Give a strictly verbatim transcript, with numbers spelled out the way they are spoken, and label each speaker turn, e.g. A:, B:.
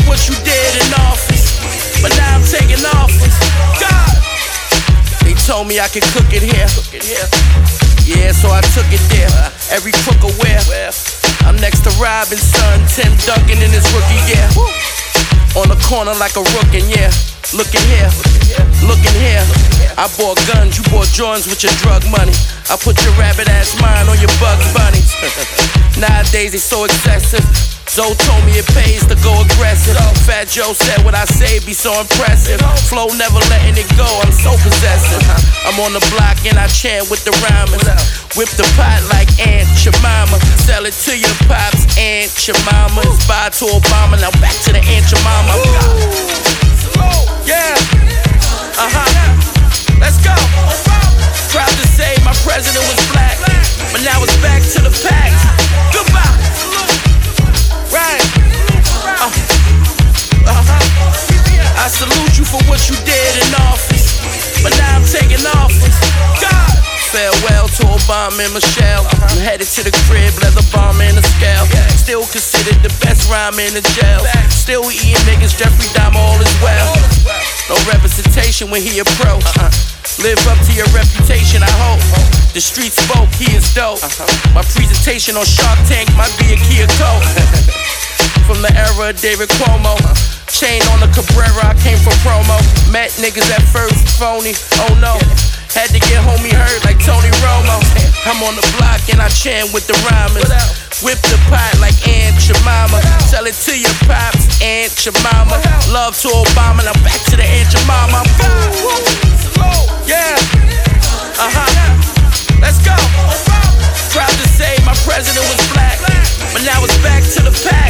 A: what you did in office, but now I'm taking office. God, they told me I could cook it here. Yeah, so I took it there. Every crook aware. I'm next to Robinson, Tim Duncan in his rookie year. On the corner like a rookin', yeah. Lookin' here, lookin' here. I bought guns, you bought Jordans with your drug money. I put your rabbit ass mind on your Bugs Bunnies. Nowadays they so excessive. Zoe told me it pays to go aggressive. Fat Joe said what I say be so impressive. Flow never letting it go, I'm so possessive. I'm on the block and I chant with the rhymers. Whip the pot like Aunt Jemima. Sell it to your pops, Aunt Jemima. Inspired to Obama, now back to the Aunt Jemima. Yeah, uh-huh, let's go. Proud to say my president was black, but now it's back to the pack. Goodbye. Right. Uh, uh-huh. I salute you for what you did in office, but now I'm taking office. God. Farewell to Obama and Michelle. I'm headed to the crib, leather bomb and a scale. Still considered the best rhymer in the jail. Still eating niggas, Jeffrey Dahmer, all is well. No representation when he a pro. Live up to your reputation, I hope. The streets spoke, he is dope. My presentation on Shark Tank might be a Kia Coke. From the era of David Cuomo. Chain on the Cabrera, I came for promo. Met niggas at first, phony, oh no. Had to get homie hurt like Tony Romo. I'm on the block and I chant with the rhymers. Whip the pot like Aunt Jemima. Sell it to your pops, Aunt Jemima. Love to Obama, now back to the Aunt Jemima. Yeah, uh-huh, let's go. Proud to say my president was black, but now it's back to the pack.